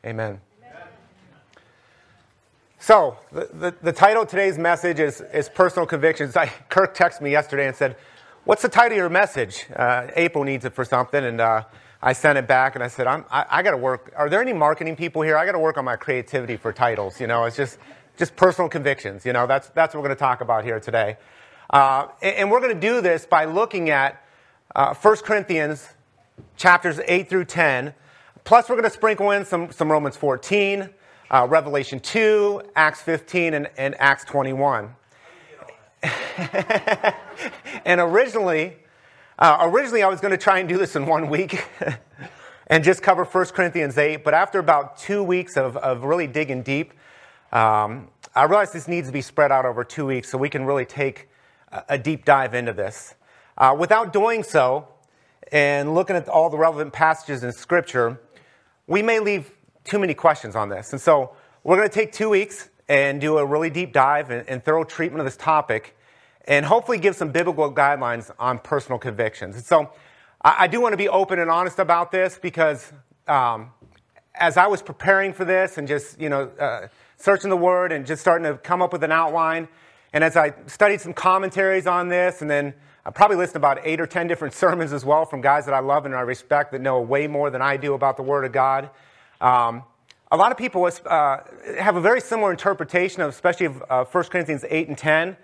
Amen. So, the title of today's message is Personal Convictions. Kirk texted me yesterday and said, "What's the title of your message?" April needs it for something, and I sent it back, and I said, I got to work. Are there any marketing people here? I got to work on my creativity for titles. It's just personal convictions. That's what we're going to talk about here today. And we're going to do this by looking at 1 Corinthians chapters 8 through 10. Plus, we're going to sprinkle in some Romans 14, Revelation 2, Acts 15, and Acts 21. And originally I was going to try and do this in 1 week and just cover 1 Corinthians 8. But after about 2 weeks of really digging deep, I realized this needs to be spread out over 2 weeks so we can really take a deep dive into this. Without doing so and looking at all the relevant passages in Scripture, we may leave too many questions on this. And so we're going to take 2 weeks and do a really deep dive and thorough treatment of this topic and hopefully give some biblical guidelines on personal convictions. And so I do want to be open and honest about this because as I was preparing for this and just, searching the Word and just starting to come up with an outline, and as I studied some commentaries on this, and then I probably listened to about 8 or 10 different sermons as well from guys that I love and I respect that know way more than I do about the Word of God. A lot of people have a very similar interpretation of, especially of 1 Corinthians 8 and 10,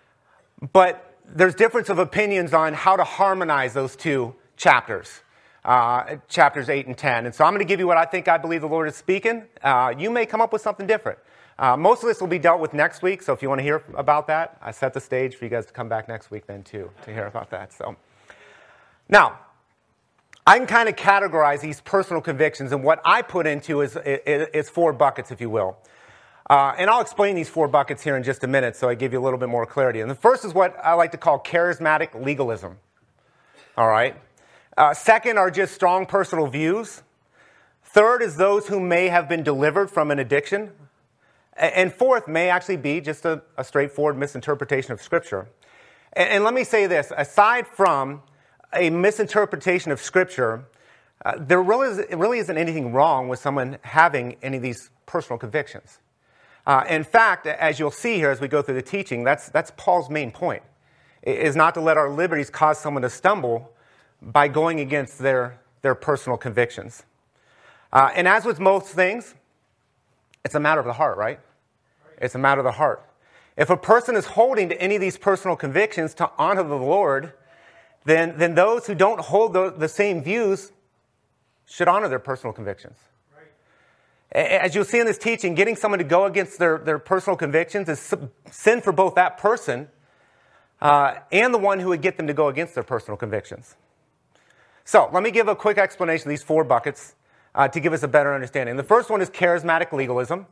but there's difference of opinions on how to harmonize those two chapters, chapters 8 and 10. And so I'm going to give you what I believe the Lord is speaking. You may come up with something different. Most of this will be dealt with next week, so if you want to hear about that, I set the stage for you guys to come back next week then too, to hear about that. So, now, I can kind of categorize these personal convictions, and what I put into is 4 buckets, if you will. And I'll explain these 4 buckets here in just a minute, so I give you a little bit more clarity. And the first is what I like to call charismatic legalism. All right? Second are just strong personal views. Third is those who may have been delivered from an addiction. And fourth may actually be just a straightforward misinterpretation of Scripture. And let me say this, aside from a misinterpretation of Scripture, there really isn't anything wrong with someone having any of these personal convictions. In fact, as you'll see here as we go through the teaching, that's Paul's main point, is not to let our liberties cause someone to stumble by going against their personal convictions. And as with most things, it's a matter of the heart, right? It's a matter of the heart. If a person is holding to any of these personal convictions to honor the Lord, then those who don't hold the same views should honor their personal convictions. Right. As you'll see in this teaching, getting someone to go against their personal convictions is sin for both that person and the one who would get them to go against their personal convictions. So let me give a quick explanation of these 4 buckets to give us a better understanding. The first one is charismatic legalism.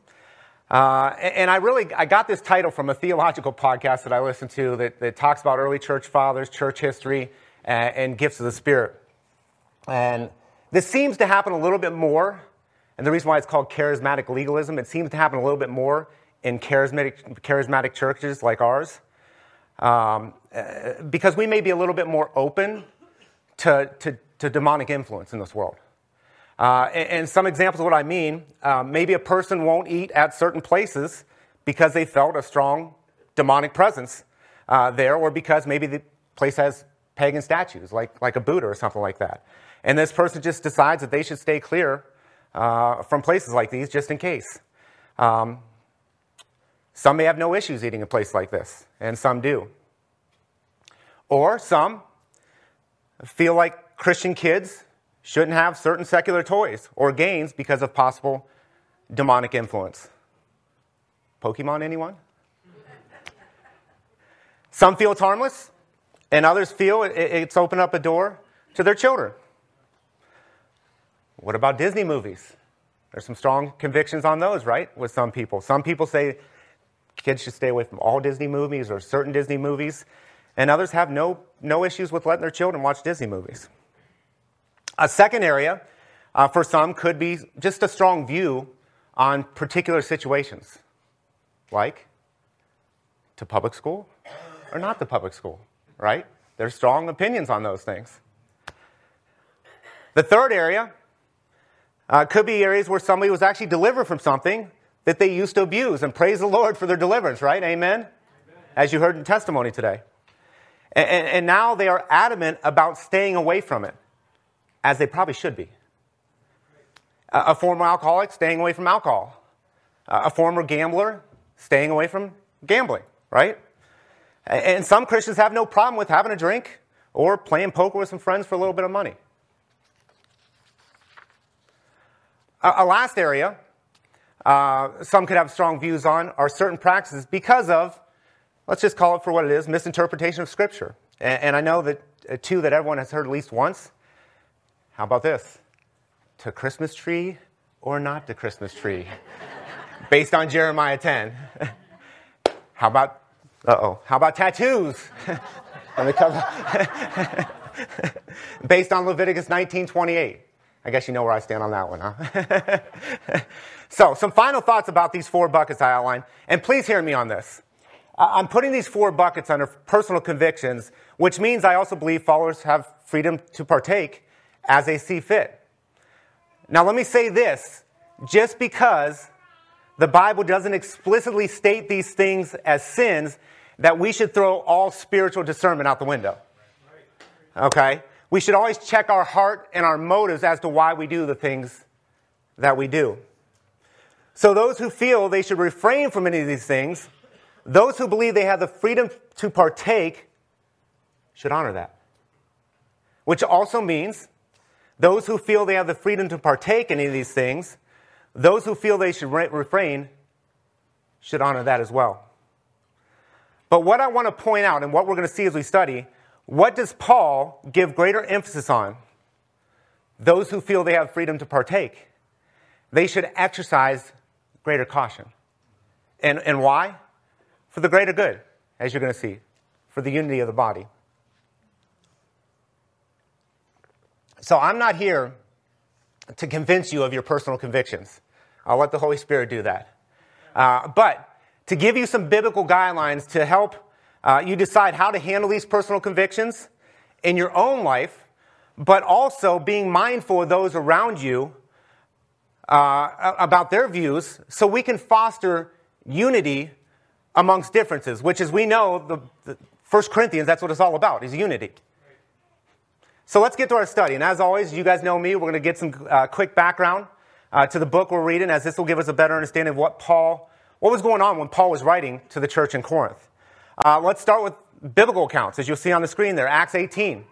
And I got this title from a theological podcast that I listened to that talks about early church fathers, church history, and gifts of the Spirit. And this seems to happen a little bit more, and the reason why it's called charismatic legalism, it seems to happen a little bit more in charismatic churches like ours, because we may be a little bit more open to demonic influence in this world. And some examples of what I mean, maybe a person won't eat at certain places because they felt a strong demonic presence there, or because maybe the place has pagan statues, like a Buddha or something like that. And this person just decides that they should stay clear from places like these just in case. Some may have no issues eating a place like this, and some do. Or some feel like Christian kids shouldn't have certain secular toys or games because of possible demonic influence. Pokemon, anyone? Some feel it's harmless, and others feel it's opened up a door to their children. What about Disney movies? There's some strong convictions on those, right, with some people. Some people say kids should stay away from all Disney movies or certain Disney movies, and others have no issues with letting their children watch Disney movies. A second area for some could be just a strong view on particular situations, like to public school or not to public school, right? There's strong opinions on those things. The third area Could be areas where somebody was actually delivered from something that they used to abuse, and praise the Lord for their deliverance, right? Amen? As you heard in testimony today. And now they are adamant about staying away from it, as they probably should be. A former alcoholic, staying away from alcohol. A former gambler, staying away from gambling, right? And some Christians have no problem with having a drink or playing poker with some friends for a little bit of money. A last area some could have strong views on are certain practices because of, let's just call it for what it is, misinterpretation of Scripture. And I know that two that everyone has heard at least once. How about this? To Christmas tree or not to Christmas tree? Based on Jeremiah 10. How about tattoos? Based on Leviticus 19:28. I guess you know where I stand on that one, huh? So, some final thoughts about these 4 buckets I outlined. And please hear me on this. I'm putting these 4 buckets under personal convictions, which means I also believe followers have freedom to partake as they see fit. Now, let me say this. Just because the Bible doesn't explicitly state these things as sins, that we should throw all spiritual discernment out the window. Okay? We should always check our heart and our motives as to why we do the things that we do. So those who feel they should refrain from any of these things, those who believe they have the freedom to partake, should honor that. Which also means those who feel they have the freedom to partake in any of these things, those who feel they should refrain, should honor that as well. But what I want to point out, and what we're going to see as we study, what does Paul give greater emphasis on? Those who feel they have freedom to partake. They should exercise greater caution. And why? For the greater good, as you're going to see. For the unity of the body. So I'm not here to convince you of your personal convictions. I'll let the Holy Spirit do that. But to give you some biblical guidelines to help you decide how to handle these personal convictions in your own life, but also being mindful of those around you about their views, so we can foster unity amongst differences, which, as we know, the 1 Corinthians, that's what it's all about, is unity. So let's get to our study. And as always, you guys know me, we're going to get some quick background to the book we're reading, as this will give us a better understanding of what was going on when Paul was writing to the church in Corinth. Let's start with biblical accounts, as you'll see on the screen there. Acts 18.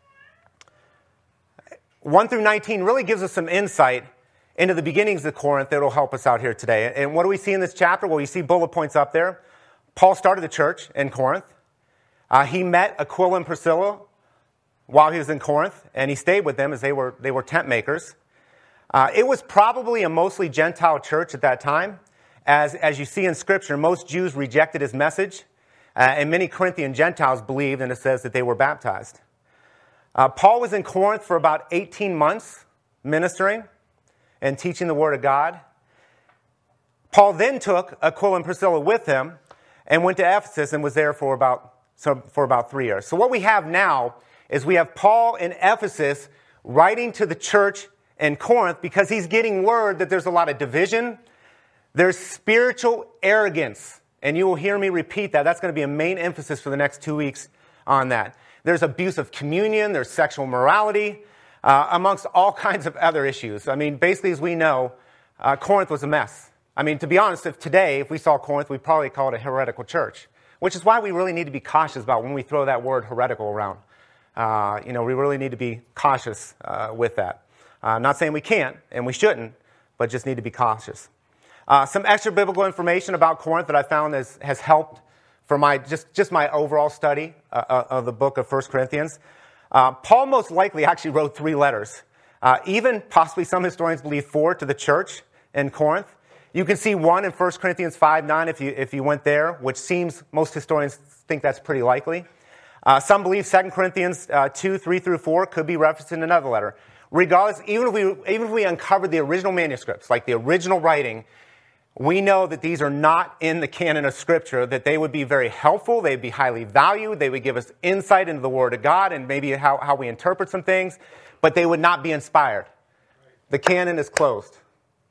1 through 19 really gives us some insight into the beginnings of Corinth that will help us out here today. And what do we see in this chapter? Well, you see bullet points up there. Paul started the church in Corinth. He met Aquila and Priscilla while he was in Corinth, and he stayed with them as they were tent makers. It was probably a mostly Gentile church at that time. As you see in Scripture, most Jews rejected his message, and many Corinthian Gentiles believed, and it says that they were baptized. Paul was in Corinth for about 18 months ministering and teaching the Word of God. Paul then took Aquila and Priscilla with him and went to Ephesus and was there for about 3 years. So what we have now is we have Paul in Ephesus writing to the church in Corinth because he's getting word that there's a lot of division. There's spiritual arrogance. And you will hear me repeat that. That's going to be a main emphasis for the next 2 weeks on that. There's abuse of communion. There's sexual morality, amongst all kinds of other issues. I mean, basically, as we know, Corinth was a mess. I mean, to be honest, if we saw Corinth, we'd probably call it a heretical church, which is why we really need to be cautious about when we throw that word heretical around. We really need to be cautious with that. I'm not saying we can't and we shouldn't, but just need to be cautious. Some extra biblical information about Corinth that I found has helped for my just my overall study of the book of 1 Corinthians. Paul most likely actually wrote 3 letters. Even possibly some historians believe 4 to the church in Corinth. You can see one in 1 Corinthians 5:9 if you went there, which seems most historians think that's pretty likely. Some believe 2 Corinthians 2:3-4 could be referenced in another letter. Regardless, even if we uncovered the original manuscripts, like the original writing, we know that these are not in the canon of Scripture, that they would be very helpful, they'd be highly valued, they would give us insight into the Word of God and maybe how we interpret some things, but they would not be inspired. the canon is closed.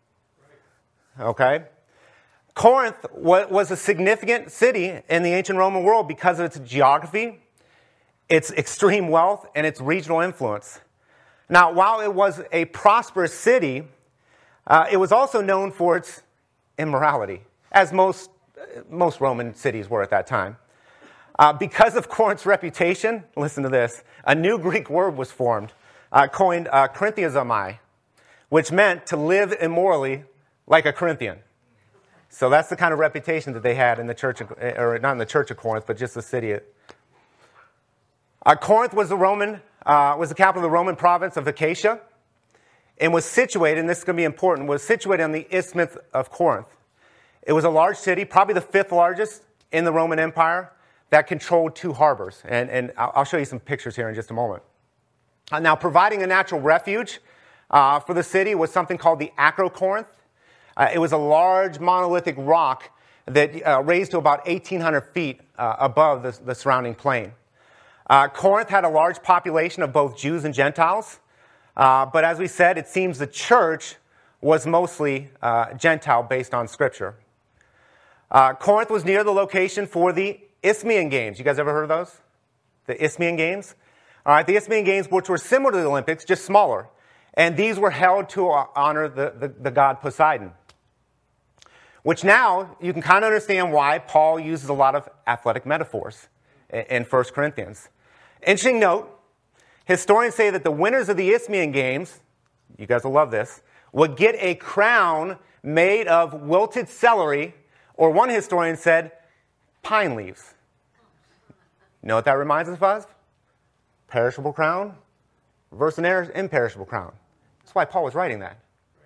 Okay? Corinth was a significant city in the ancient Roman world because of its geography, its extreme wealth, and its regional influence. Now, while it was a prosperous city, it was also known for its immorality, as most Roman cities were at that time. Because of Corinth's reputation, listen to this, a new Greek word was formed, coined Corinthiazomai, which meant to live immorally like a Corinthian. So that's the kind of reputation that they had in the church, or not in the church of Corinth, but just the city. Corinth was the capital of the Roman province of Achaia, and was situated, and this is going to be important, was situated on the Isthmus of Corinth. It was a large city, probably the fifth largest in the Roman Empire, that controlled 2 harbors. And I'll show you some pictures here in just a moment. Now, providing a natural refuge for the city was something called the Acrocorinth. It was a large monolithic rock that raised to about 1,800 feet above the surrounding plain. Corinth had a large population of both Jews and Gentiles. But as we said, it seems the church was mostly Gentile based on Scripture. Corinth was near the location for the Isthmian Games. You guys ever heard of those? The Isthmian Games? All right, the Isthmian Games, which were similar to the Olympics, just smaller. And these were held to honor the god Poseidon. Which now, you can kind of understand why Paul uses a lot of athletic metaphors in 1 Corinthians. Interesting note, historians say that the winners of the Isthmian Games, you guys will love this, would get a crown made of wilted celery, or one historian said, pine leaves. You know what that reminds us of? Perishable crown versus an imperishable crown. That's why Paul was writing that.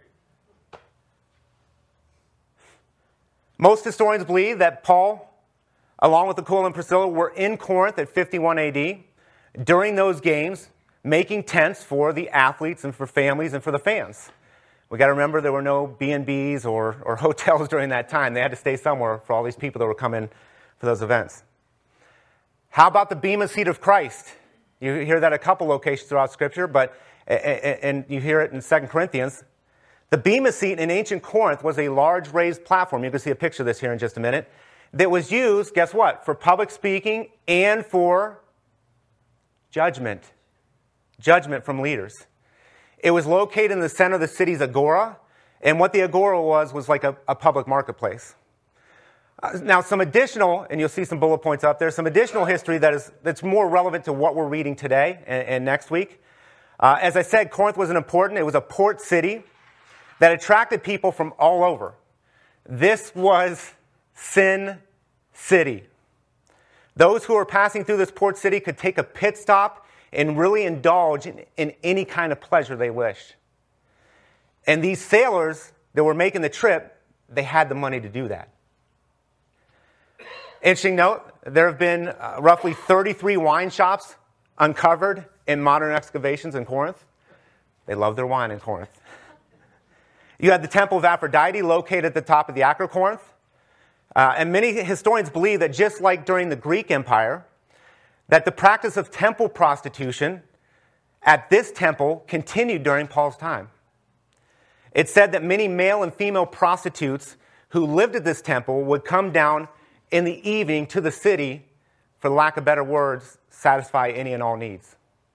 Most historians believe that Paul, along with Aquila and Priscilla, were in Corinth at 51 AD during those games, making tents for the athletes and for families and for the fans. We got to remember there were no B&Bs or hotels during that time. They had to stay somewhere for all these people that were coming for those events. How about the bema seat of Christ? You hear that a couple locations throughout Scripture, and you hear it in 2 Corinthians. The bema seat in ancient Corinth was a large raised platform. You can see a picture of this here in just a minute. That was used, guess what? For public speaking and for judgment. Judgment from leaders. It was located in the center of the city's agora. And what the agora was like a public marketplace. Now, some additional, and you'll see some bullet points up there, some additional history that's more relevant to what we're reading today and next week. As I said, Corinth was it was a port city that attracted people from all over. This was Sin City. Those who were passing through this port city could take a pit stop and really indulge in any kind of pleasure they wished. And these sailors that were making the trip, they had the money to do that. Interesting note, there have been roughly 33 wine shops uncovered in modern excavations in Corinth. They love their wine in Corinth. You had the Temple of Aphrodite located at the top of the Acrocorinth. And many historians believe that just like during the Greek Empire, that the practice of temple prostitution at this temple continued during Paul's time. It's said that many male and female prostitutes who lived at this temple would come down in the evening to the city, for lack of better words, satisfy any and all needs.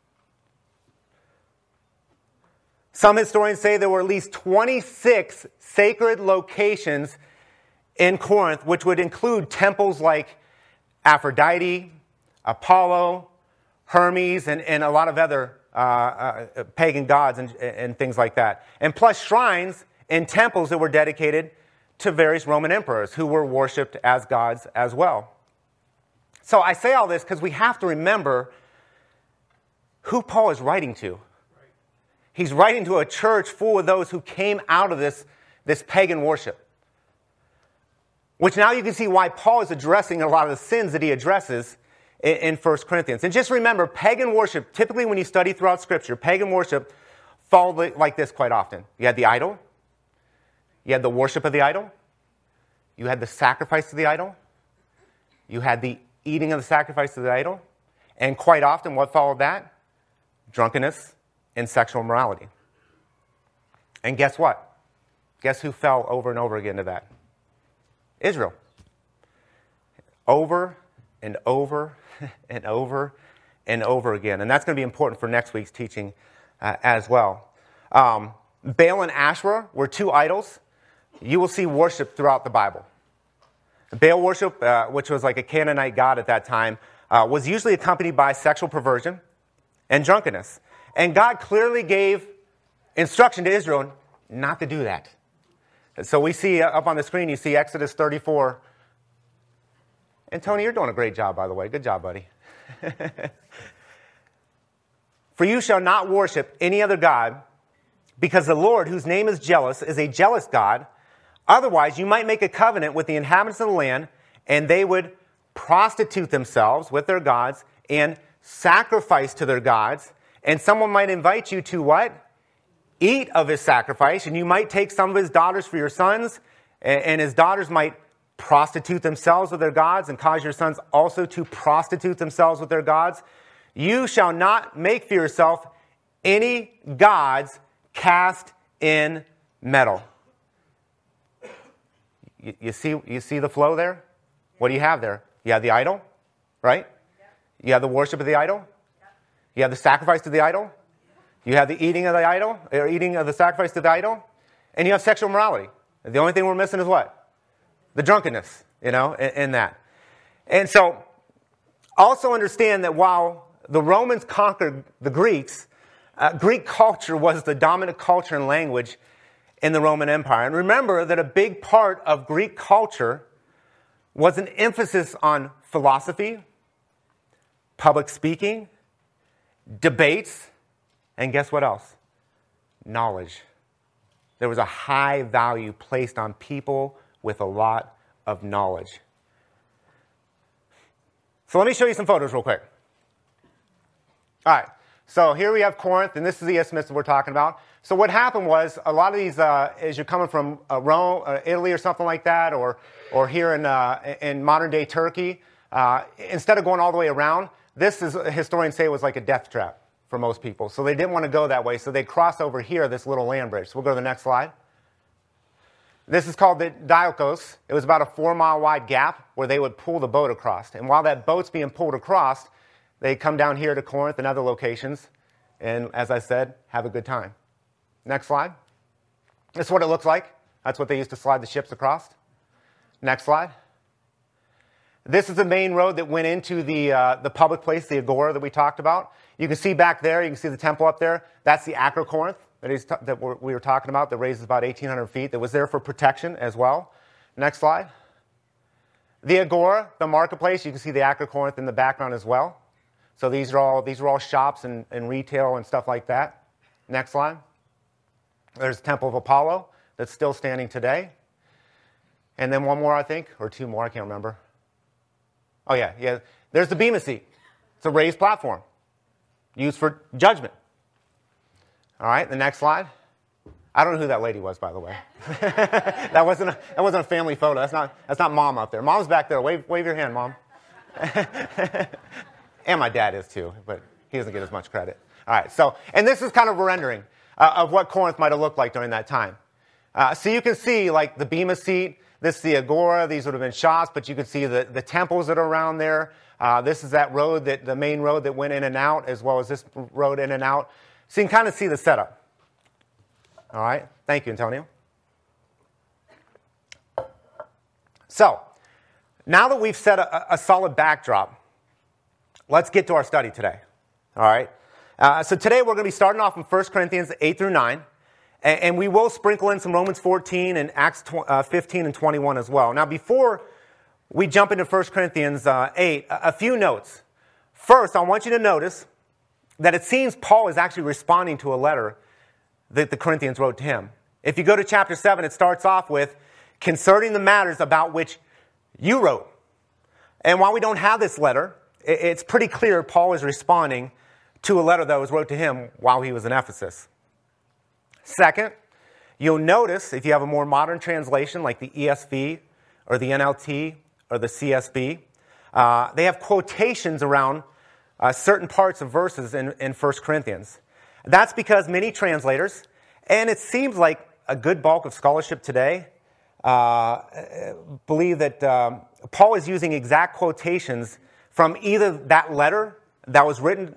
Some historians say there were at least 26 sacred locations in Corinth, which would include temples like Aphrodite, Apollo, Hermes, and a lot of other pagan gods and things like that. And plus shrines and temples that were dedicated to various Roman emperors who were worshipped as gods as well. So I say all this because we have to remember who Paul is writing to. He's writing to a church full of those who came out of this pagan worship. Which now you can see why Paul is addressing a lot of the sins that he addresses in 1 Corinthians. And just remember, pagan worship, typically when you study throughout Scripture, pagan worship followed like this quite often. You had the idol. You had the worship of the idol. You had the sacrifice to the idol. You had the eating of the sacrifice to the idol. And quite often, what followed that? Drunkenness and sexual immorality. And guess what? Guess who fell over and over again to that? Israel. Over and over and over and over again. And that's going to be important for next week's teaching as well. Baal and Asherah were two idols you will see worship throughout the Bible. Baal worship, which was like a Canaanite god at that time, was usually accompanied by sexual perversion and drunkenness. And God clearly gave instruction to Israel not to do that. So we see up on the screen, you see Exodus 34. And Tony, you're doing a great job, by the way. Good job, buddy. For you shall not worship any other god, because the Lord, whose name is jealous, is a jealous God. Otherwise, you might make a covenant with the inhabitants of the land, and they would prostitute themselves with their gods and sacrifice to their gods. And someone might invite you to what? Eat of his sacrifice. And you might take some of his daughters for your sons, and his daughters might prostitute themselves with their gods and cause your sons also to prostitute themselves with their gods. You shall not make for yourself any gods cast in metal. You see the flow there? What do you have there? You have the idol, right? You have the worship of the idol. You have the sacrifice to the idol. You have the eating of the idol, or eating of the sacrifice to the idol. And you have sexual morality. The only thing we're missing is what? The drunkenness, in that. And so, also understand that while the Romans conquered the Greeks, Greek culture was the dominant culture and language in the Roman Empire. And remember that a big part of Greek culture was an emphasis on philosophy, public speaking, debates, and guess what else? Knowledge. There was a high value placed on people with a lot of knowledge. So let me show you some photos real quick. All right. So here we have Corinth, and this is the isthmus that we're talking about. So what happened was a lot of these, as you're coming from Rome, Italy or something like that, or here in modern-day Turkey, instead of going all the way around, this is, historians say, was like a death trap for most people. So they didn't want to go that way, so they crossed over here, this little land bridge. So we'll go to the next slide. This is called the Diolkos. It was about a 4-mile wide gap where they would pull the boat across. And while that boat's being pulled across, they come down here to Corinth and other locations, and as I said, have a good time. Next slide. This is what it looks like. That's what they used to slide the ships across. Next slide. This is the main road that went into the public place, the Agora that we talked about. You can see back there, you can see the temple up there. That's the Acrocorinth that we were talking about that raises about 1,800 feet, that was there for protection as well. Next slide. The Agora, the marketplace, you can see the Acrocorinth in the background as well. So these are all shops and retail and stuff like that. Next slide. There's the Temple of Apollo that's still standing today. And then one more, I think, or two more, I can't remember. Oh, yeah. There's the Bema Seat. It's a raised platform used for judgment. All right, the next slide. I don't know who that lady was, by the way. that wasn't a family photo. That's not Mom up there. Mom's back there. Wave your hand, Mom. And my dad is too, but he doesn't get as much credit. All right, and this is kind of a rendering of what Corinth might have looked like during that time. So you can see, like, the Bema Seat. This is the Agora. These would have been shops, but you can see the temples that are around there. This is that road, the main road that went in and out, as well as this road in and out. So you can kind of see the setup. All right. Thank you, Antonio. So now that we've set a solid backdrop, let's get to our study today. All right. So today we're going to be starting off in 1 Corinthians 8 through 9. And we will sprinkle in some Romans 14 and Acts 15 and 21 as well. Now, before we jump into 1 Corinthians 8, a few notes. First, I want you to notice that it seems Paul is actually responding to a letter that the Corinthians wrote to him. If you go to chapter 7, it starts off with, concerning the matters about which you wrote. And while we don't have this letter, it's pretty clear Paul is responding to a letter that was wrote to him while he was in Ephesus. Second, you'll notice, if you have a more modern translation like the ESV or the NLT or the CSB, they have quotations around certain parts of verses in 1 Corinthians. That's because many translators And it seems like a good bulk of scholarship today believe that Paul is using exact quotations from either that letter that was written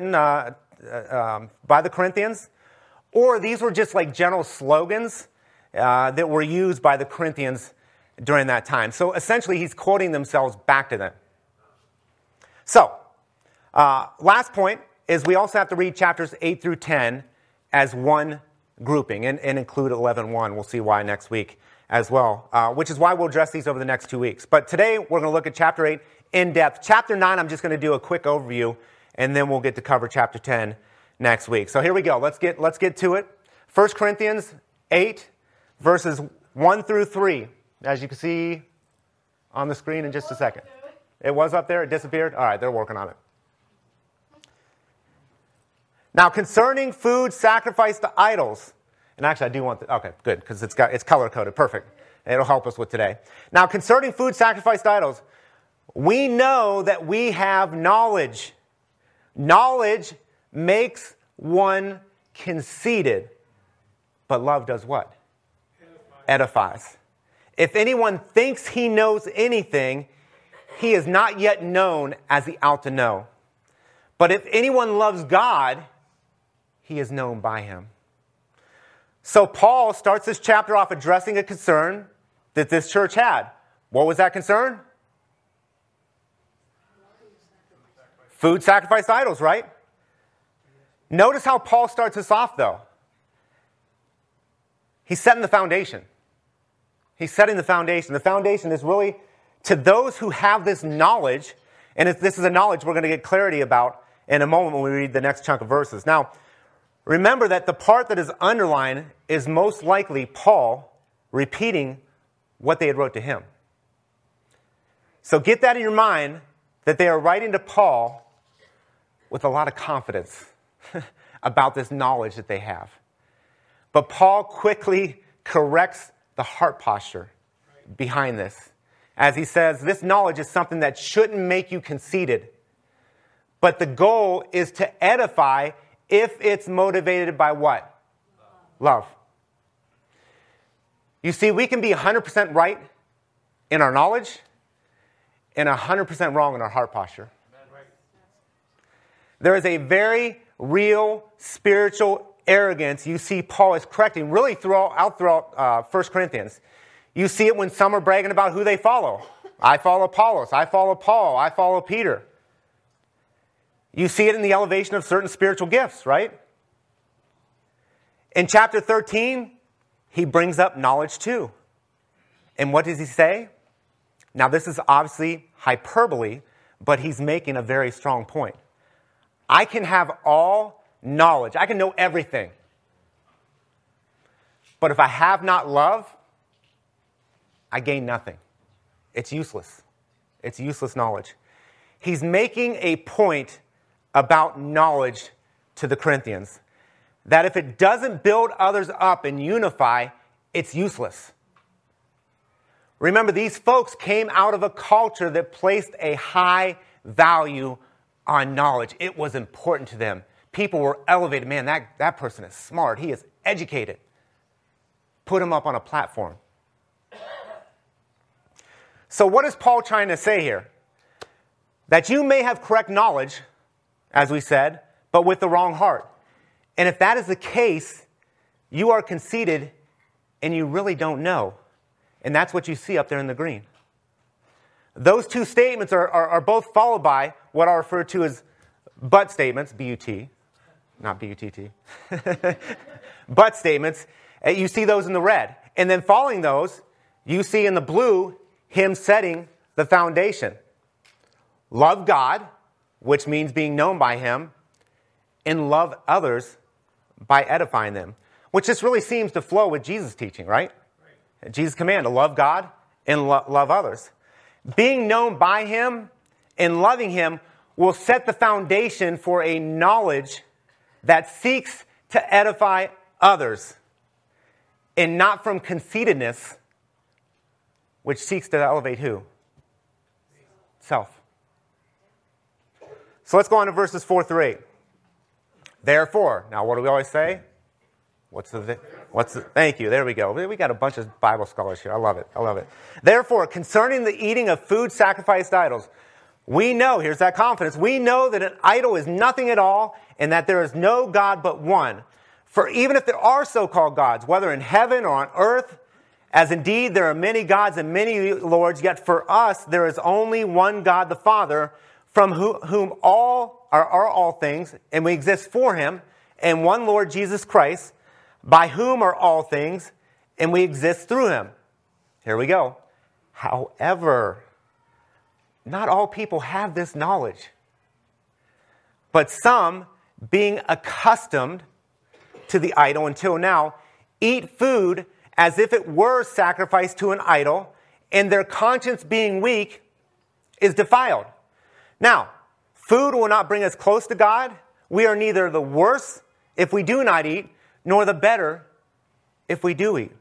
by the Corinthians, or these were just like general slogans that were used by the Corinthians during that time. So essentially, he's quoting themselves back to them. So, last point is we also have to read chapters 8 through 10 as one grouping and include 11:1. We'll see why next week as well, which is why we'll address these over the next 2 weeks. But today, we're going to look at chapter 8 in depth. Chapter 9, I'm just going to do a quick overview, and then we'll get to cover chapter 10 next week. So here we go. Let's get to it. 1 Corinthians 8, verses 1 through 3. As you can see on the screen in just a second. It was up there? It disappeared? All right, they're working on it. Now, concerning food sacrificed to idols, and actually I do want okay, good, because it's color-coded. Perfect. It'll help us with today. Now, concerning food sacrificed to idols, we know that we have knowledge. Knowledge makes one conceited, but love does what? Edifies. If anyone thinks he knows anything, he is not yet known as he ought to know. But if anyone loves God, he is known by him. So Paul starts this chapter off addressing a concern that this church had. What was that concern? Food sacrificed to idols, right? Notice how Paul starts this off, though. He's setting the foundation. He's setting the foundation. The foundation is really to those who have this knowledge, and this is a knowledge we're going to get clarity about in a moment when we read the next chunk of verses. Now, remember that the part that is underlined is most likely Paul repeating what they had wrote to him. So get that in your mind, that they are writing to Paul with a lot of confidence about this knowledge that they have. But Paul quickly corrects the heart posture behind this. As he says, this knowledge is something that shouldn't make you conceited. But the goal is to edify if it's motivated by what? Love. You see, we can be 100% right in our knowledge and 100% wrong in our heart posture. There is a very real spiritual arrogance you see Paul is correcting really throughout 1 Corinthians. You see it when some are bragging about who they follow. I follow Apollos. I follow Paul. I follow Peter. You see it in the elevation of certain spiritual gifts, right? In chapter 13, he brings up knowledge too. And what does he say? Now, this is obviously hyperbole, but he's making a very strong point. I can have all knowledge. I can know everything. But if I have not love, I gain nothing. It's useless. It's useless knowledge. He's making a point about knowledge to the Corinthians, that if it doesn't build others up and unify, it's useless. Remember, these folks came out of a culture that placed a high value on knowledge. It was important to them. People were elevated. Man, that person is smart. He is educated. Put him up on a platform. So what is Paul trying to say here? That you may have correct knowledge, as we said, but with the wrong heart. And if that is the case, you are conceited and you really don't know. And that's what you see up there in the green. Those two statements are both followed by what are referred to as but statements, B-U-T, not B-U-T-T, but statements. You see those in the red. And then following those, you see in the blue him setting the foundation. Love God, which means being known by him, and love others by edifying them. Which just really seems to flow with Jesus' teaching, right? Jesus' command to love God and love others. Being known by him and loving him will set the foundation for a knowledge that seeks to edify others and not from conceitedness, which seeks to elevate who? Self. So let's go on to verses 4 through 8. Therefore, now what do we always say? Thank you. There we go. We got a bunch of Bible scholars here. I love it. I love it. Therefore, concerning the eating of food sacrificed to idols, we know, here's that confidence, we know that an idol is nothing at all and that there is no God but one. For even if there are so-called gods, whether in heaven or on earth, as indeed there are many gods and many lords, yet for us there is only one God the Father, from whom all are all things, and we exist for him, and one Lord Jesus Christ, by whom are all things, and we exist through him. Here we go. However, not all people have this knowledge. But some, being accustomed to the idol until now, eat food as if it were sacrificed to an idol, and their conscience being weak is defiled. Now, food will not bring us close to God. We are neither the worse if we do not eat, nor the better if we do eat.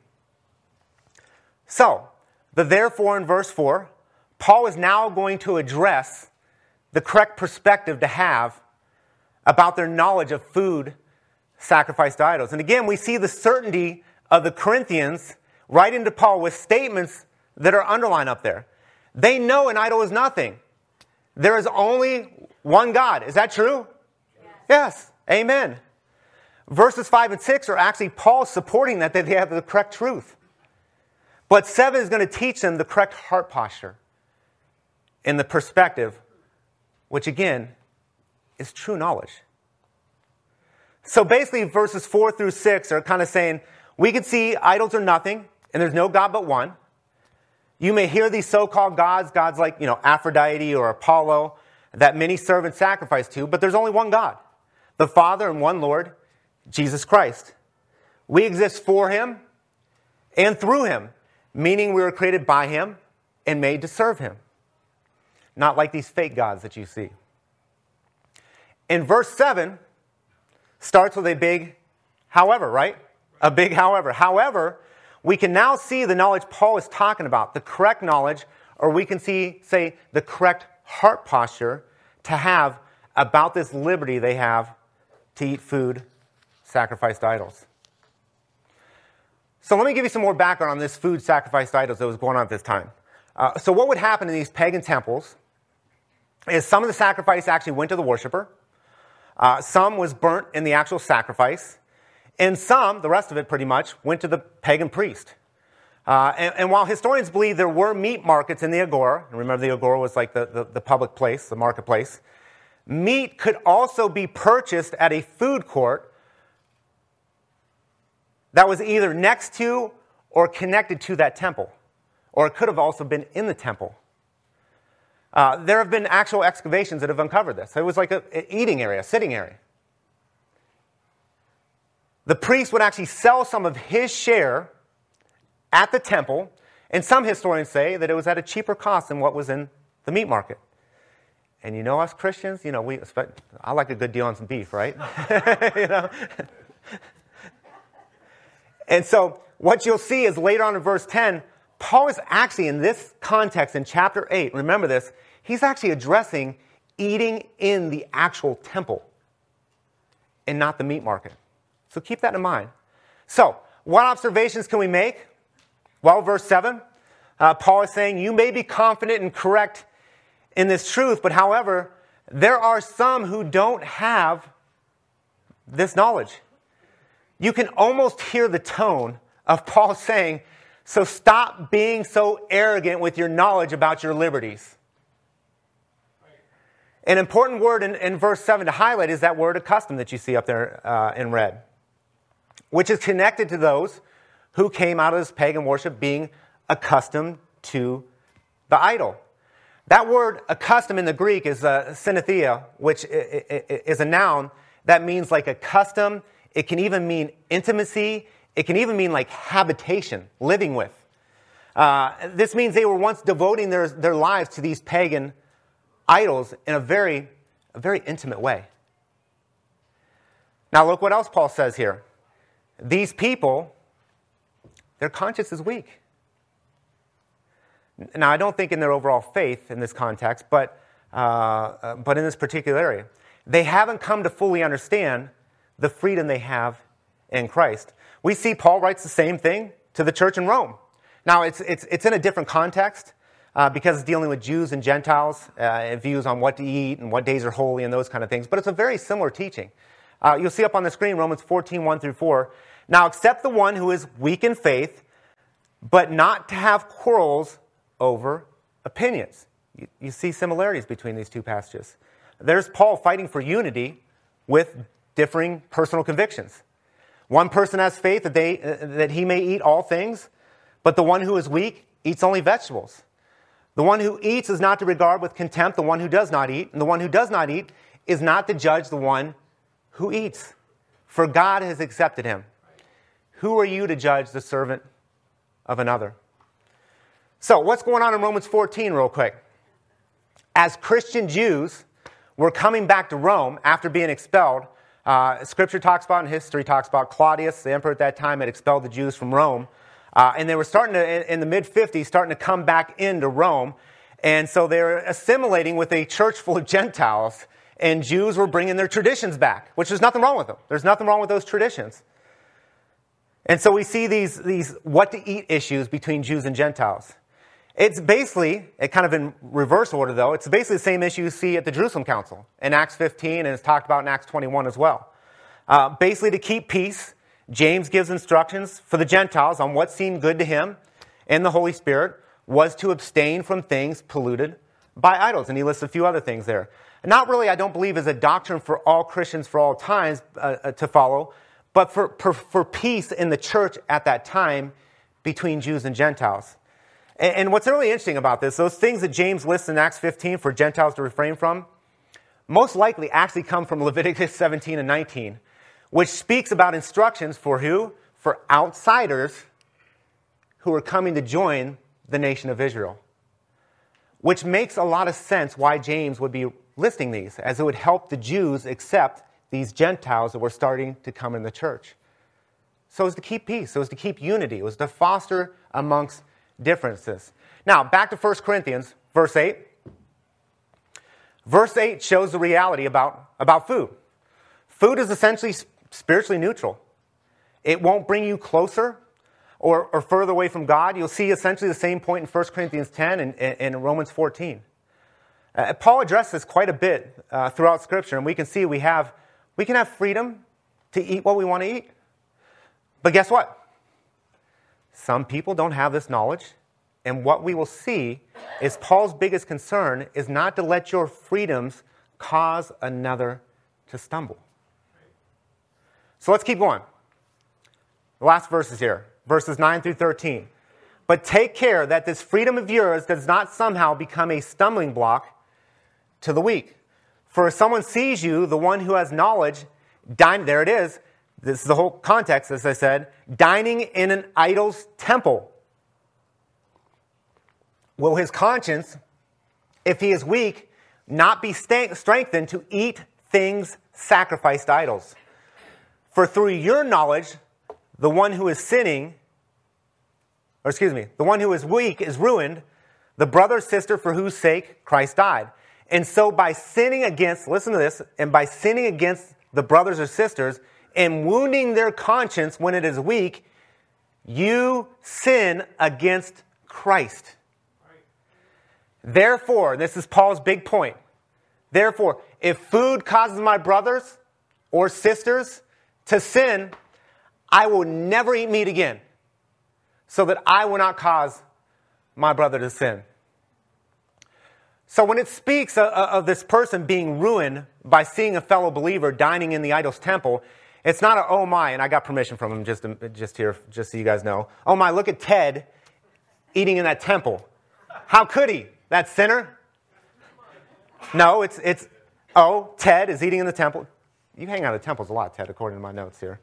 So, the therefore in verse 4, Paul is now going to address the correct perspective to have about their knowledge of food sacrificed to idols. And again, we see the certainty of the Corinthians right into Paul with statements that are underlined up there. They know an idol is nothing. There is only one God. Is that true? Yes. Amen. Verses 5 and 6 are actually Paul supporting that they have the correct truth. But 7 is going to teach them the correct heart posture and the perspective, which again is true knowledge. So basically verses 4 through 6 are kind of saying, we can see idols are nothing and there's no God but one. You may hear these so-called gods like, Aphrodite or Apollo, that many serve and sacrifice to, but there's only one God, the Father and one Lord, Jesus Christ. We exist for him and through him, meaning we were created by him and made to serve him. Not like these fake gods that you see. In verse 7, starts with a big however, right? A big however. However, we can now see the knowledge Paul is talking about, the correct knowledge, or we can say the correct heart posture to have about this liberty they have to eat food sacrificed to idols. So let me give you some more background on this food sacrificed to idols that was going on at this time. So what would happen in these pagan temples is some of the sacrifice actually went to the worshiper. Some was burnt in the actual sacrifice. And some, the rest of it pretty much, went to the pagan priest. And while historians believe there were meat markets in the agora, and remember the agora was like the public place, the marketplace, meat could also be purchased at a food court that was either next to or connected to that temple. Or it could have also been in the temple. There have been actual excavations that have uncovered this. It was like an eating area, a sitting area. The priest would actually sell some of his share at the temple, and some historians say that it was at a cheaper cost than what was in the meat market. And us Christians, I like a good deal on some beef, right? And so what you'll see is later on in verse 10, Paul is actually in this context in chapter 8, remember this, he's actually addressing eating in the actual temple and not the meat market. So keep that in mind. So, what observations can we make? Well, verse 7, Paul is saying, you may be confident and correct in this truth, but however, there are some who don't have this knowledge. You can almost hear the tone of Paul saying, so stop being so arrogant with your knowledge about your liberties. An important word in verse 7 to highlight is that word accustomed that you see up there in red, which is connected to those who came out of this pagan worship being accustomed to the idol. That word accustomed in the Greek is synethia, which is a noun that means like a custom. It can even mean intimacy. It can even mean like habitation, living with. This means they were once devoting their lives to these pagan idols in a very intimate way. Now look what else Paul says here. These people, their conscience is weak. Now I don't think in their overall faith in this context, but in this particular area. They haven't come to fully understand the freedom they have in Christ. we see Paul writes the same thing to the church in Rome. Now, it's in a different context because it's dealing with Jews and Gentiles and views on what to eat and what days are holy and those kind of things. But it's a very similar teaching. You'll see up on the screen Romans 14, 1 through 4. Now, accept the one who is weak in faith, but not to have quarrels over opinions. You see similarities between these two passages. There's Paul fighting for unity with differing personal convictions. One person has faith that he may eat all things, but the one who is weak eats only vegetables. The one who eats is not to regard with contempt the one who does not eat, and the one who does not eat is not to judge the one who eats, for God has accepted him. Who are you to judge the servant of another? So, what's going on in Romans 14 real quick? As Christian Jews were coming back to Rome after being expelled, Scripture talks about and history talks about Claudius, the emperor at that time, had expelled the Jews from Rome. And they were starting to, in the mid-50s, starting to come back into Rome. And so they were assimilating with a church full of Gentiles. And Jews were bringing their traditions back, which there's nothing wrong with them. There's nothing wrong with those traditions. And so we see these what to eat issues between Jews and Gentiles. It's basically, kind of in reverse order though, it's basically the same issue you see at the Jerusalem Council in Acts 15 and it's talked about in Acts 21 as well. Basically to keep peace, James gives instructions for the Gentiles on what seemed good to him and the Holy Spirit was to abstain from things polluted by idols. And he lists a few other things there. Not really, I don't believe, is a doctrine for all Christians for all times to follow, but for peace in the church at that time between Jews and Gentiles. And what's really interesting about this, those things that James lists in Acts 15 for Gentiles to refrain from, most likely actually come from Leviticus 17 and 19, which speaks about instructions for who? For outsiders who are coming to join the nation of Israel. Which makes a lot of sense why James would be listing these, as it would help the Jews accept these Gentiles that were starting to come in the church. So it was to keep peace. It was to keep unity. It was to foster amongst differences. Now, back to 1 Corinthians, verse 8. Verse 8 shows the reality about food. Food is essentially spiritually neutral. It won't bring you closer or further away from God. You'll see essentially the same point in 1 Corinthians 10 and in Romans 14. Paul addresses this quite a bit throughout Scripture, and we can see we can have freedom to eat what we want to eat. But guess what? Some people don't have this knowledge, and what we will see is Paul's biggest concern is not to let your freedoms cause another to stumble. So let's keep going. The last verses here, verses 9 through 13. But take care that this freedom of yours does not somehow become a stumbling block to the weak. For if someone sees you, the one who has knowledge, there it is. This is the whole context, as I said, dining in an idol's temple. Will his conscience, if he is weak, not be strengthened to eat things sacrificed to idols? For through your knowledge, the one who is the one who is weak is ruined, the brother or sister for whose sake Christ died. And so by sinning against, listen to this, and by sinning against the brothers or sisters and wounding their conscience when it is weak, you sin against Christ. Therefore, this is Paul's big point. Therefore, if food causes my brothers or sisters to sin, I will never eat meat again, so that I will not cause my brother to sin. So when it speaks of this person being ruined by seeing a fellow believer dining in the idol's temple, it's not a, oh my, and I got permission from him just here, just so you guys know. Oh my, look at Ted eating in that temple. How could he? That sinner? No, it's Ted is eating in the temple. You hang out at temples a lot, Ted, according to my notes here.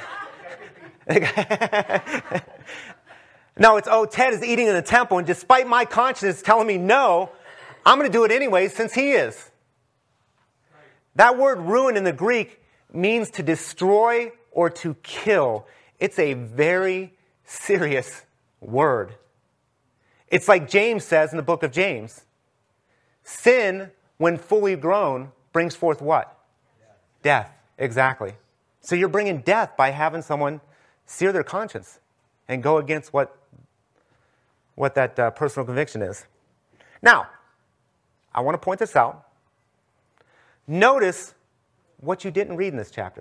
No, it's, Ted is eating in the temple, and despite my conscience telling me no, I'm going to do it anyway since he is. That word ruin in the Greek means to destroy or to kill. It's a very serious word. It's like James says in the book of James. Sin, when fully grown, brings forth what? Death. Exactly. So you're bringing death by having someone sear their conscience and go against what that personal conviction is. Now, I want to point this out. Notice what you didn't read in this chapter.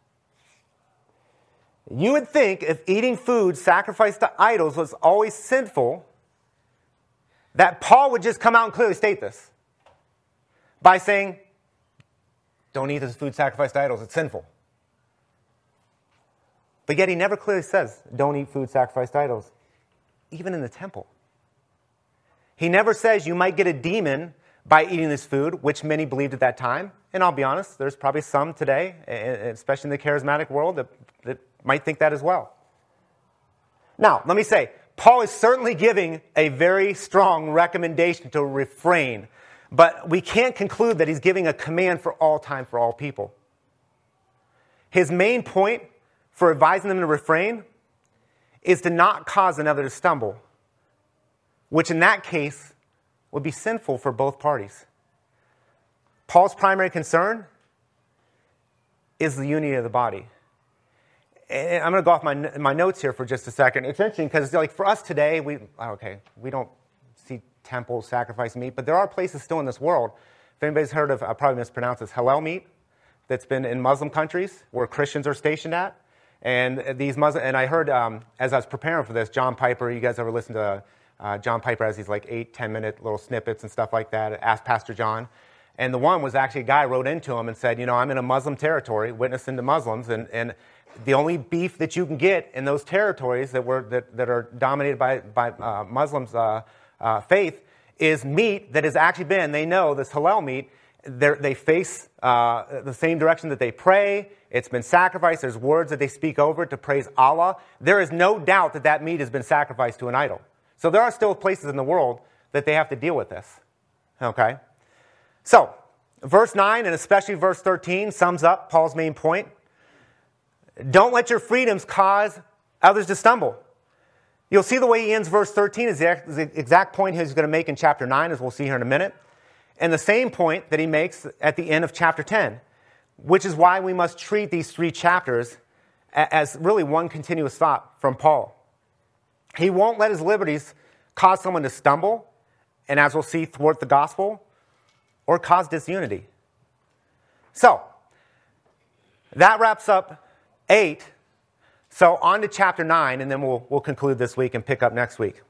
You would think if eating food sacrificed to idols was always sinful, that Paul would just come out and clearly state this by saying, don't eat this food sacrificed to idols, it's sinful. But yet he never clearly says, don't eat food sacrificed to idols, even in the temple. He never says you might get a demon by eating this food, which many believed at that time. And I'll be honest, there's probably some today, especially in the charismatic world, that might think that as well. Now, let me say, Paul is certainly giving a very strong recommendation to refrain, but we can't conclude that he's giving a command for all time for all people. His main point for advising them to refrain is to not cause another to stumble, which in that case would be sinful for both parties. Paul's primary concern is the unity of the body. And I'm going to go off my notes here for just a second. It's interesting because, like, for us today, we don't see temples sacrificing meat, but there are places still in this world. If anybody's heard of, I probably mispronounced this, halal meat, that's been in Muslim countries where Christians are stationed at. And these Muslim, and I heard as I was preparing for this, John Piper. You guys ever listen to John Piper? Has these like 8-10 minute little snippets and stuff like that. Ask Pastor John. And the one was actually a guy wrote into him and said, I'm in a Muslim territory, witnessing to Muslims, and the only beef that you can get in those territories that are dominated by Muslims' faith is meat that has actually been, they know this halal meat, they face the same direction that they pray. It's been sacrificed. There's words that they speak over it to praise Allah. There is no doubt that meat has been sacrificed to an idol. So there are still places in the world that they have to deal with this. Okay? So, verse 9 and especially verse 13 sums up Paul's main point. Don't let your freedoms cause others to stumble. You'll see the way he ends verse 13 is the exact point he's going to make in chapter 9, as we'll see here in a minute. And the same point that he makes at the end of chapter 10, which is why we must treat these 3 chapters as really one continuous thought from Paul. He won't let his liberties cause someone to stumble, and as we'll see, thwart the gospel, or cause disunity. So, that wraps up 8. So on to chapter 9, and then we'll conclude this week and pick up next week.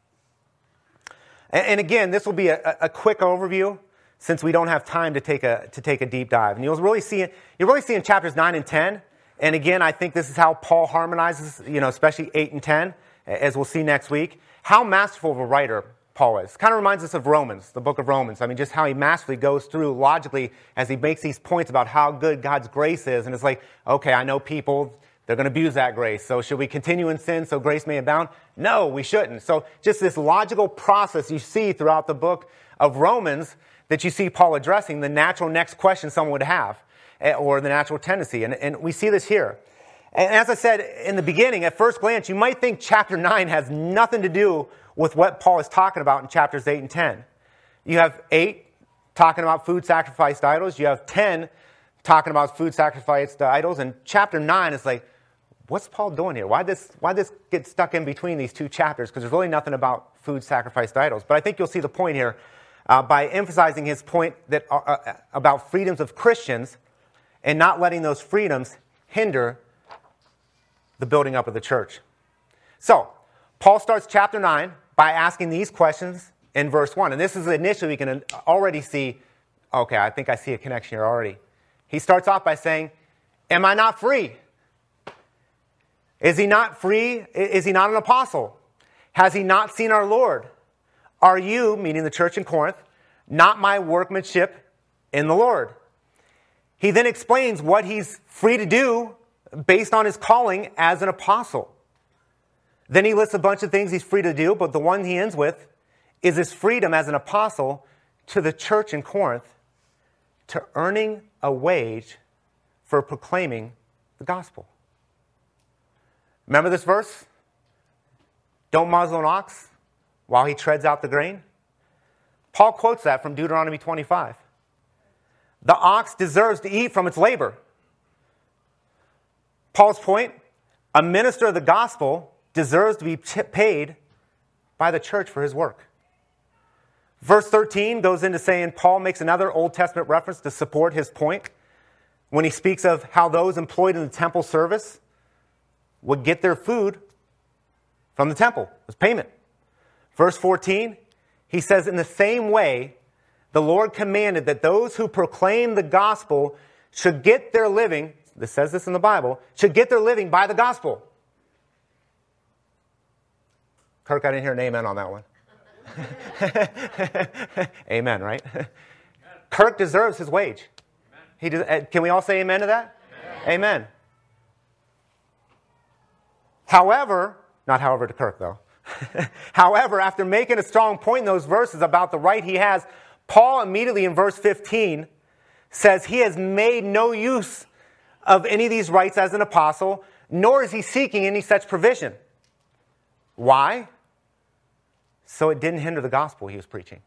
And again, this will be a quick overview, since we don't have time to take a deep dive. And you'll really see in chapters 9 and 10. And again, I think this is how Paul harmonizes, especially 8 and 10, as we'll see next week, how masterful of a writer Paul is. Kind of reminds us of Romans, the book of Romans. I mean, just how he masterfully goes through logically as he makes these points about how good God's grace is. And it's like, okay, I know people, they're going to abuse that grace. So should we continue in sin so grace may abound? No, we shouldn't. So just this logical process you see throughout the book of Romans that you see Paul addressing the natural next question someone would have, or the natural tendency. And we see this here. And as I said in the beginning, at first glance, you might think chapter 9 has nothing to do with what Paul is talking about in chapters 8 and 10. You have 8 talking about food sacrificed to idols. You have 10 talking about food sacrificed to idols. And chapter 9 is like, what's Paul doing here? Why this get stuck in between these 2 chapters? Because there's really nothing about food sacrificed to idols. But I think you'll see the point here by emphasizing his point that about freedoms of Christians and not letting those freedoms hinder the building up of the church. So, Paul starts chapter 9 by asking these questions in verse 1. And this is initially we can already see, okay, I think I see a connection here already. He starts off by saying, am I not free? Is he not free? Is he not an apostle? Has he not seen our Lord? Are you, meaning the church in Corinth, not my workmanship in the Lord? He then explains what he's free to do based on his calling as an apostle. Then he lists a bunch of things he's free to do, but the one he ends with is his freedom as an apostle to the church in Corinth, to earning a wage for proclaiming the gospel. Remember this verse? Don't muzzle an ox while he treads out the grain. Paul quotes that from Deuteronomy 25. The ox deserves to eat from its labor. Paul's point, A minister of the gospel deserves to be paid by the church for his work. Verse 13 goes into saying, Paul makes another Old Testament reference to support his point when he speaks of how those employed in the temple service would get their food from the temple as payment. Verse 14, he says, in the same way, the Lord commanded that those who proclaim the gospel should get their living, this says this in the Bible, should get their living by the gospel. Kirk, I didn't hear an amen on that one. Amen, right? Kirk deserves his wage. Can we all say amen to that? Amen. However, not however to Kirk though. However, after making a strong point in those verses about the right he has, Paul immediately in verse 15 says he has made no use of any of these rights as an apostle, nor is he seeking any such provision. Why? So it didn't hinder the gospel he was preaching.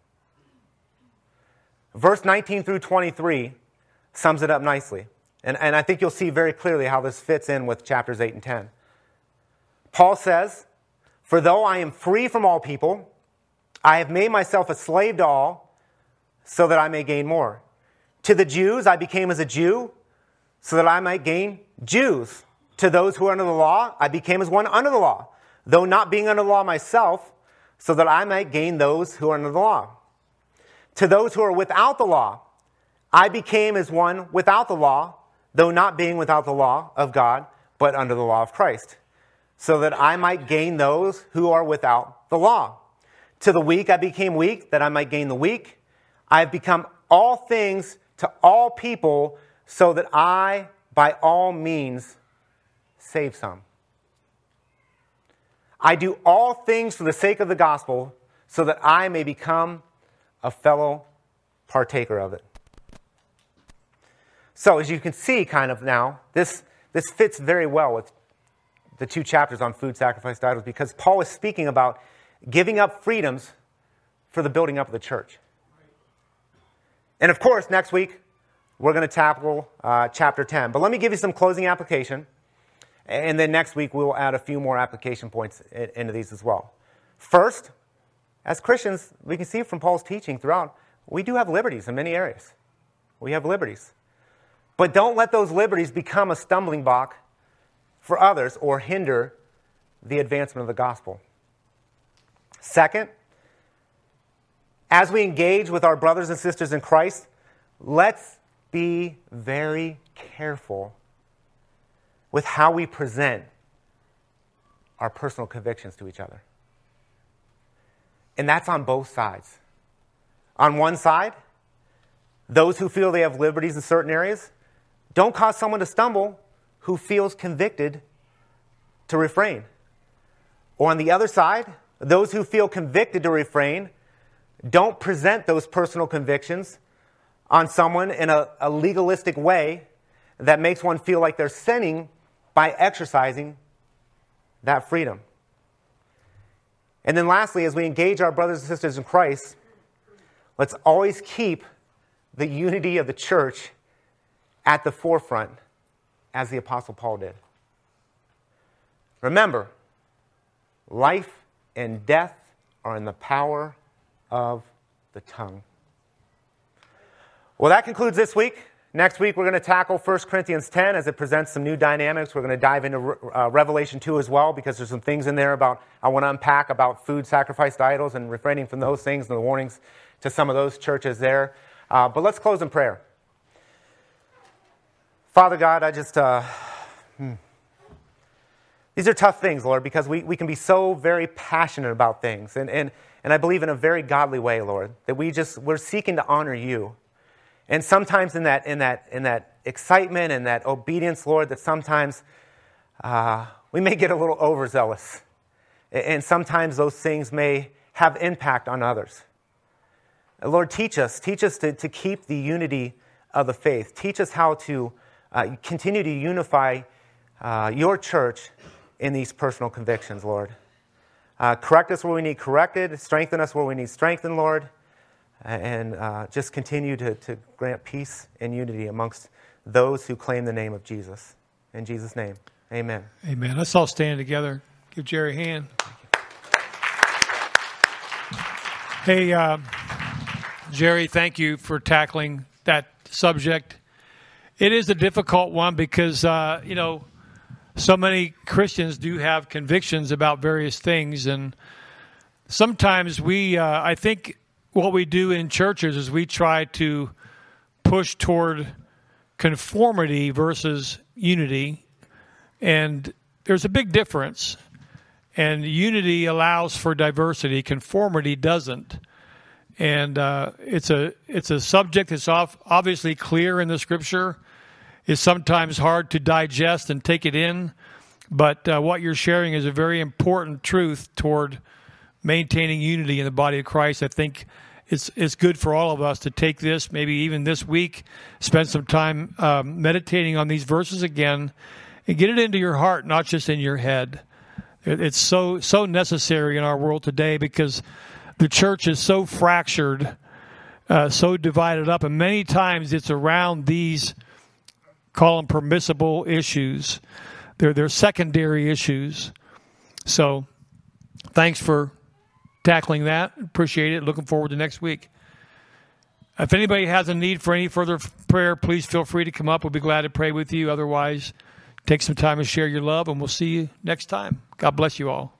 Verse 19 through 23 sums it up nicely. And I think you'll see very clearly how this fits in with chapters 8 and 10. Paul says, for though I am free from all people, I have made myself a slave to all, so that I may gain more. To the Jews I became as a Jew, so that I might gain Jews. To those who are under the law, I became as one under the law, though not being under the law myself, so that I might gain those who are under the law. To those who are without the law, I became as one without the law, though not being without the law of God, but under the law of Christ, so that I might gain those who are without the law. To the weak I became weak, that I might gain the weak. I have become all things to all people, so that I, by all means, save some. I do all things for the sake of the gospel, so that I may become a fellow partaker of it. So, as you can see kind of now, this fits very well with the 2 chapters on food sacrificed to idols, because Paul is speaking about giving up freedoms for the building up of the church. And of course, next week, we're going to tackle chapter 10. But let me give you some closing application. And then next week, we will add a few more application points into these as well. First, as Christians, we can see from Paul's teaching throughout, we do have liberties in many areas. We have liberties. But don't let those liberties become a stumbling block for others or hinder the advancement of the gospel. Second, as we engage with our brothers and sisters in Christ, let's be very careful with how we present our personal convictions to each other. And that's on both sides. On one side, those who feel they have liberties in certain areas, don't cause someone to stumble who feels convicted to refrain. Or on the other side, those who feel convicted to refrain, don't present those personal convictions on someone in a legalistic way that makes one feel like they're sinning by exercising that freedom. And then lastly, as we engage our brothers and sisters in Christ, let's always keep the unity of the church at the forefront, as the Apostle Paul did. Remember, life and death are in the power of the tongue. Well, that concludes this week. Next week, we're going to tackle 1 Corinthians 10 as it presents some new dynamics. We're going to dive into Revelation 2 as well, because there's some things in there I want to unpack about food sacrificed to idols and refraining from those things and the warnings to some of those churches there. But let's close in prayer. Father God, these are tough things, Lord, because we can be so very passionate about things. And I believe in a very godly way, Lord, that we're seeking to honor you. And sometimes in that excitement and that obedience, Lord, that sometimes we may get a little overzealous. And sometimes those things may have impact on others. Lord, teach us to keep the unity of the faith. Teach us how to continue to unify your church in these personal convictions, Lord. Correct us where we need corrected. Strengthen us where we need strengthened, Lord. And just continue to grant peace and unity amongst those who claim the name of Jesus. In Jesus' name, Amen. Amen. Let's all stand together. Give Jerry a hand. Hey, Jerry, thank you for tackling that subject. It is a difficult one because, so many Christians do have convictions about various things. And sometimes I think what we do in churches is we try to push toward conformity versus unity. And there's a big difference. And unity allows for diversity. Conformity doesn't. And it's a subject that's obviously clear in the Scripture. It's sometimes hard to digest and take it in. But what you're sharing is a very important truth toward maintaining unity in the body of Christ. I think it's good for all of us to take this, maybe even this week, spend some time meditating on these verses again, and get it into your heart, not just in your head. It's so necessary in our world today because the church is so fractured, so divided up, and many times it's around these, call them permissible issues. They're secondary issues. So thanks for tackling that. Appreciate it. Looking forward to next week. If anybody has a need for any further prayer, please feel free to come up. We'll be glad to pray with you. Otherwise, take some time to share your love, and we'll see you next time. God bless you all.